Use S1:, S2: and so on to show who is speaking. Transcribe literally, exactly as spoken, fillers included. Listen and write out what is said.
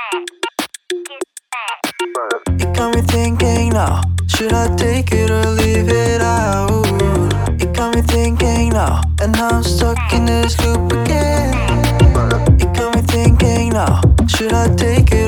S1: It got me thinking now, should I take it or leave it out? It got me thinking now, and now I'm stuck in this loop again. It got me thinking now, should I take it